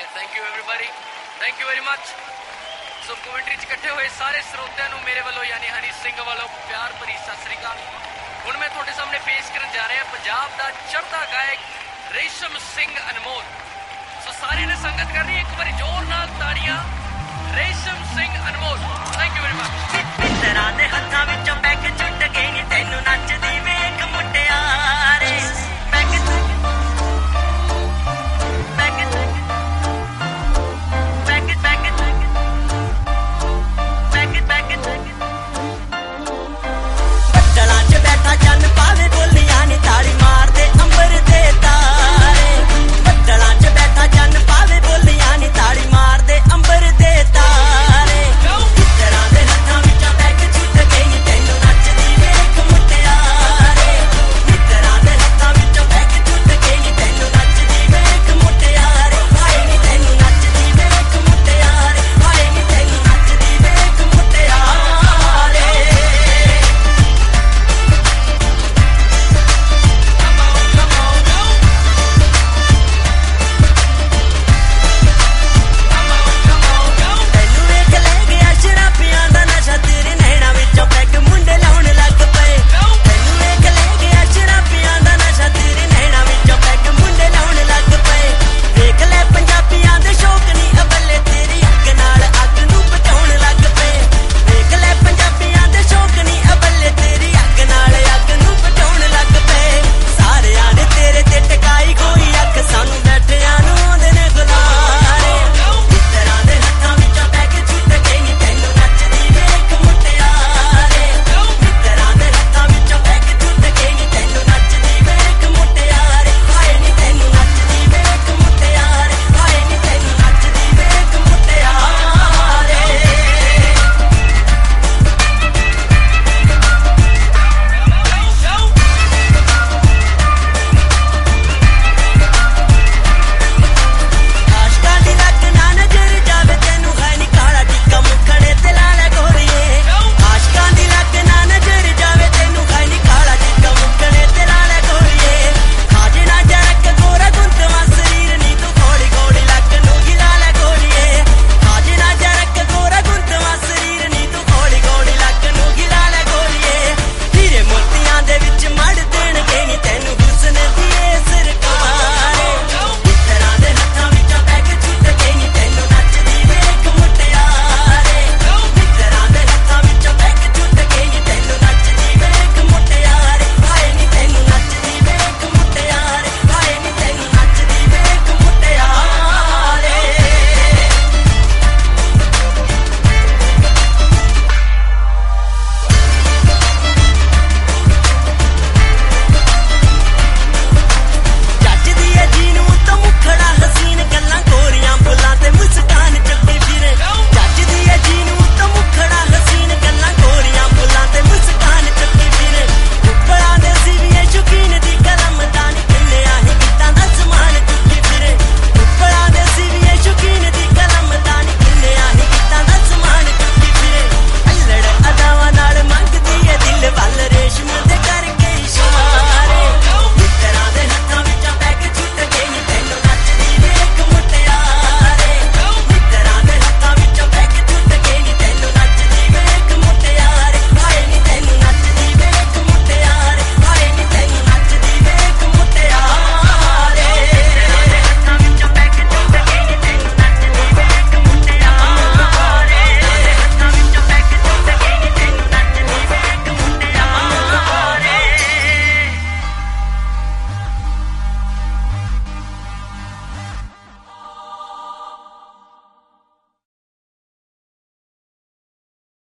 Thank you everybody, thank you very much. So commentary 'ਚ ਇਕੱਠੇ ਹੋਏ ਸਾਰੇ ਸਰੋਤਿਆਂ ਨੂੰ ਮੇਰੇ ਵੱਲੋਂ ਯਾਨੀ ਹਨੀ ਸਿੰਘ ਵੱਲੋਂ ਪਿਆਰ ਭਰੀ ਸਤਿ ਸ੍ਰੀ ਅਕਾਲ। ਹੁਣ ਮੈਂ ਤੁਹਾਡੇ ਸਾਹਮਣੇ ਪੇਸ਼ ਕਰਨ ਜਾ ਰਿਹਾ ਪੰਜਾਬ ਦਾ ਚੜ੍ਹਦਾ ਗਾਇਕ ਰੇਸ਼ਮ ਸਿੰਘ ਅਨਮੋਲ। ਸੋ ਸਾਰਿਆਂ ਨੇ ਸੰਗਤ ਕਰਨੀ ਇੱਕ ਵਾਰੀ ਜ਼ੋਰ ਨਾਲ ਤਾੜੀਆਂ। Resham Singh Anmol, thank you very much. ਮਿੱਤਰਾਂ ਦੇ ਹੱਥਾਂ ਵਿੱਚੋਂ ਪੈਗ ਛੁੱਟ ਗਏ ਨੀ ਤੈਨੂੰ ਨੱਚਦੇ